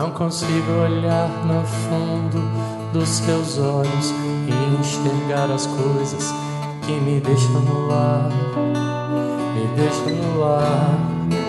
Não consigo olhar no fundo dos seus olhos e enxergar as coisas que me deixam no ar, me deixam no ar.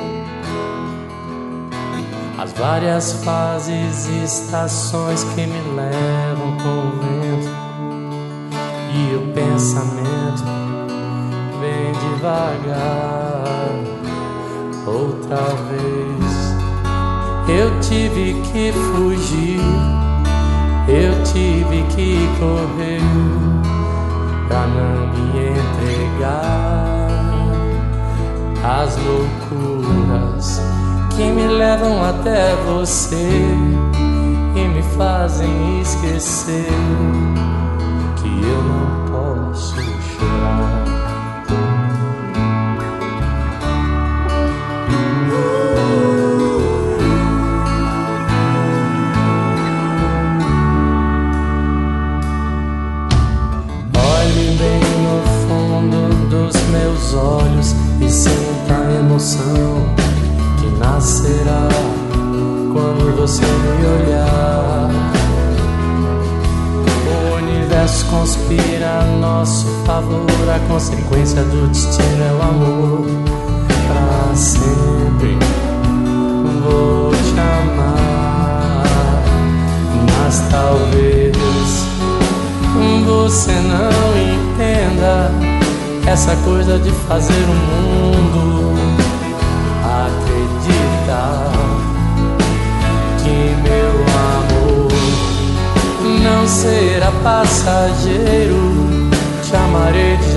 As várias fases e estações que me levam com o vento, e o pensamento vem devagar. Outra vez eu tive que fugir, eu tive que correr pra não me entregar às loucuras que me levam até você e me fazem esquecer que eu não posso chorar. Olhe bem no fundo dos meus olhos e sinta a emoção que nascerá quando você me olhar. O universo conspira a nosso favor, a consequência do destino é o amor. Pra sempre vou te amar, mas talvez você não entenda essa coisa de fazer o mundo acreditar que meu amor não será passageiro. Te amarei de